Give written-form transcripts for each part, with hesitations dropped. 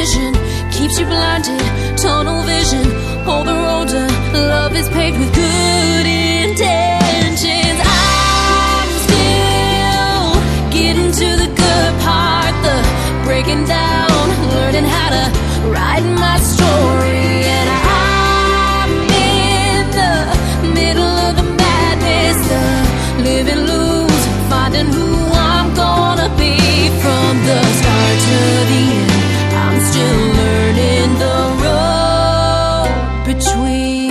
decision keeps you blinded, tunnel vision. Older, older, love is paved with good intentions. I'm still getting to the good part, the breaking down, learning how to write my story. And I'm in the middle of the madness, the living loose, finding who I'm gonna be. From the start to the end, I'm still learning the road between.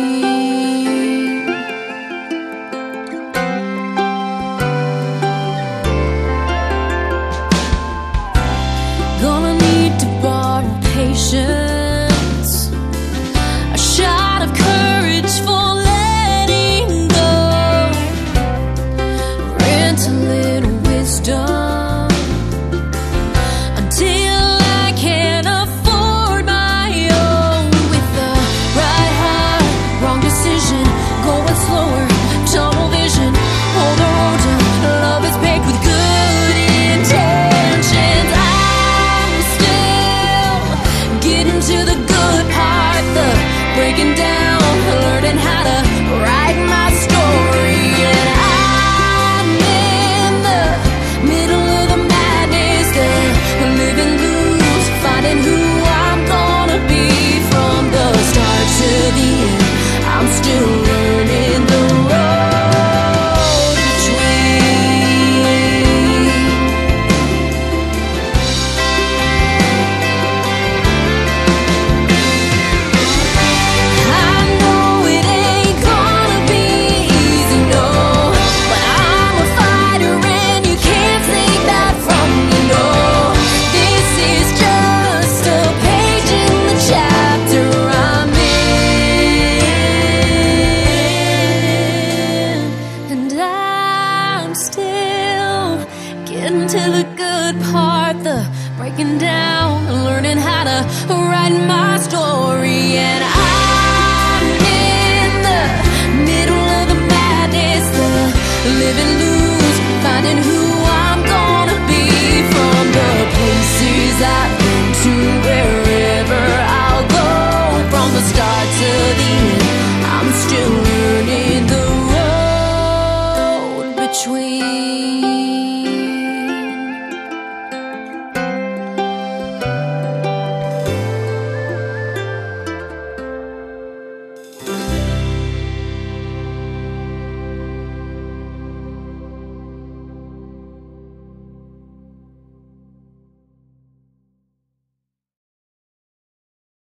Gonna need to borrow patience, a shot of courage for letting go, rent a little wisdom until I can afford my own. With the right heart, wrong decision, going slower, tunnel vision. Older, older, love is paved with good intentions. I'm still getting to the good part, the breaking down, learning how to write my story. And I'm in the middle of the madness, the living loose, finding who I'm gonna be. From the start to the end, I'm still learning the road between. I know it ain't gonna be easy, no, but I'm a fighter and you can't take that from me, no. This is just a page in the chapter I'm in, and I'm still getting to the good part, the breaking down, learning how to write my story. And I'm in the middle of the madness, the living